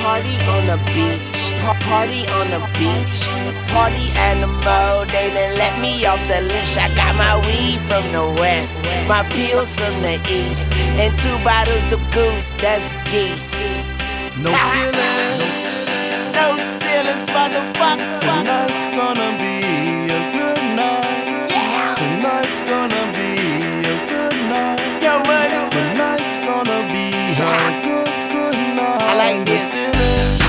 Party on the beach, party on the beach. Party animal, they done let me off the leash. I got my weed from the west, my pills from the east, and 2 bottles of goose, that's geese. No ceilings, no ceilings, motherfucker. Tonight's gonna be a good night. Yeah. Tonight's gonna be a good night. Yo, money. Tonight's gonna be a good night. I like No this. ceilings.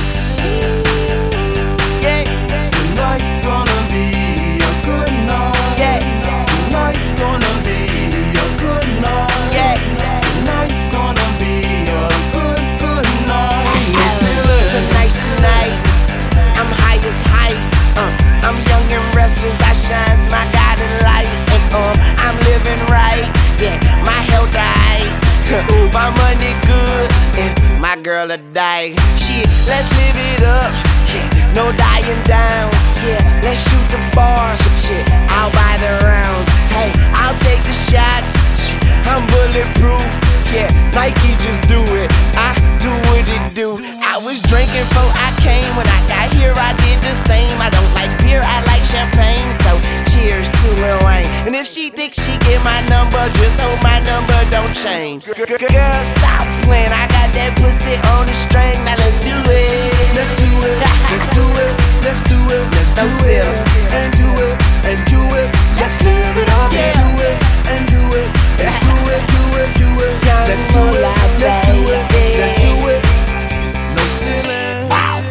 Yeah. Tonight's gonna be a good night. Yeah. Tonight's gonna be a good night. Yeah. Tonight's gonna be a good night. No ceilings. Tonight's the night, I'm high as height. I'm young and restless, I shines my guiding light. And I'm living right, yeah, my health right. My money good, and my girl a die. Shit, let's live it up, yeah, no dying down. Yeah, let's shoot the bars, shit, I'll buy the rounds. Hey, I'll take the shots, I'm bulletproof. Yeah, Nike just do it, I do what it do. I was drinking before I came, when I got here I did the same. I don't like beer, I like champagne, so cheers to Lil Wayne. And if she thinks she get my number, just hope my number don't change. Girl, stop playing, I got that pussy on the string, now let's do it. Let's do it, let's do it, let's do it, let's No do silly. it, and do it, and do it. Let's live it up, Yeah. and do it, and do it, and do it, do it, do it. Young Let's do it, Moolah, let's do it, baby. let's do it. No ceilings.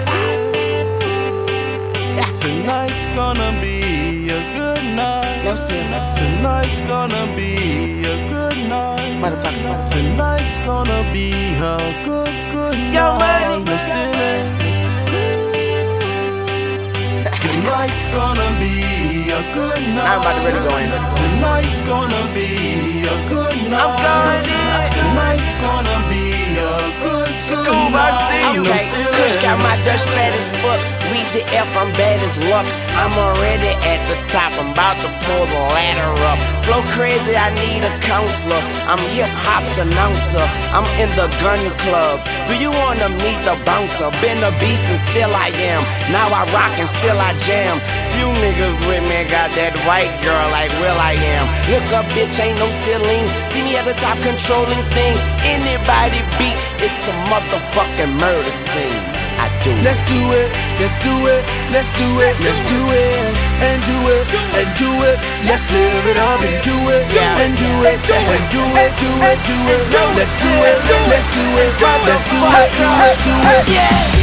Tonight's gonna be a good night. No silly, Tonight's gonna be a good night. motherfucker. Tonight's gonna be a good Yo, night. money. No ceilings. Tonight's gonna be a good night. I'm about to really go in. Tonight's gonna be a good night. I'm going in. Tonight's gonna be a good Cool, I see you. No Okay, Kush got my Dutch fat as fuck. Weezy F, I'm bad as luck. I'm already at the top, I'm about to pull the ladder up. Flow crazy, I need a counselor. I'm hip hop's announcer. I'm in the gun club. Do you wanna meet the bouncer? Been a beast and still I am. Now I rock and still I jam. Few niggas with me got that white girl like will.i.am. Look up, bitch, ain't no ceilings. See me at the top controlling things. Anybody beat, it's a motherfucking murder scene. I do it. Let's do it, let's do it, let's do it, let's do it, and do it, and do it. Let's live it up and do it, Yeah. and do it, and do it, do it, do it. Let's do it, let's do it, let's do it, do it, do it. Yeah.